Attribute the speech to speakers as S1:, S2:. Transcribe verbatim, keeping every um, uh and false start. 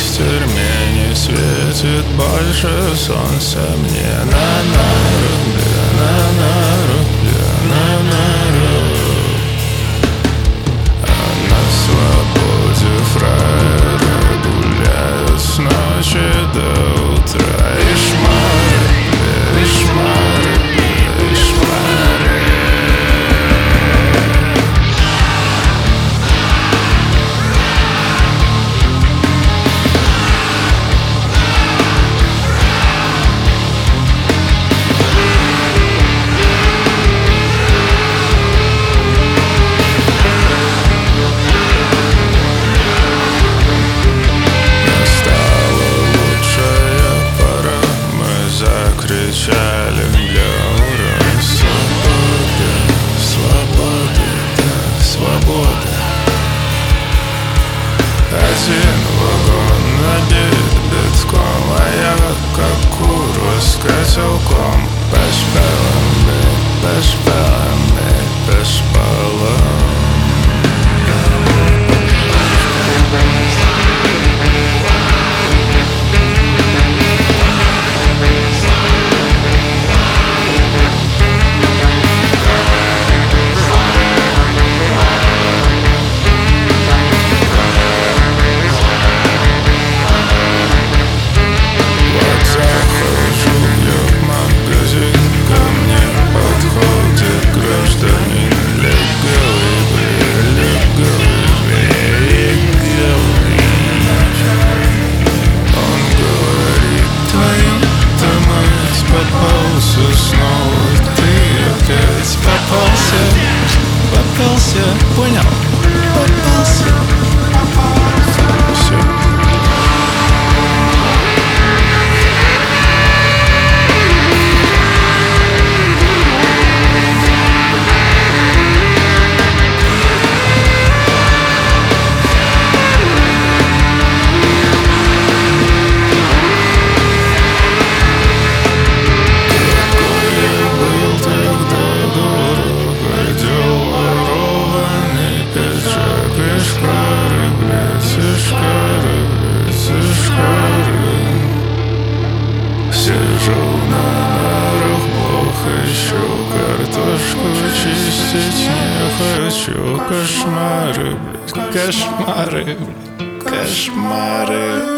S1: в тюрьме не светит больше солнца мне. На нару, на нару, на нару. А на свободе фраеры гуляют с ночи до утра. И шмары, и шмары, и шмары. Кричали для ура. Свобода, свобода, да, свобода. Один вагон набит битком, а я как курва с котелком. По шпалам, по шпалам, по шпалам. Попался снова, ты опять попался, попался, понял? Попался, все. Сижу на нарах, плохо еще картошку чистить не хочу. Кошмары, блядь, кошмары, блядь, кошмары.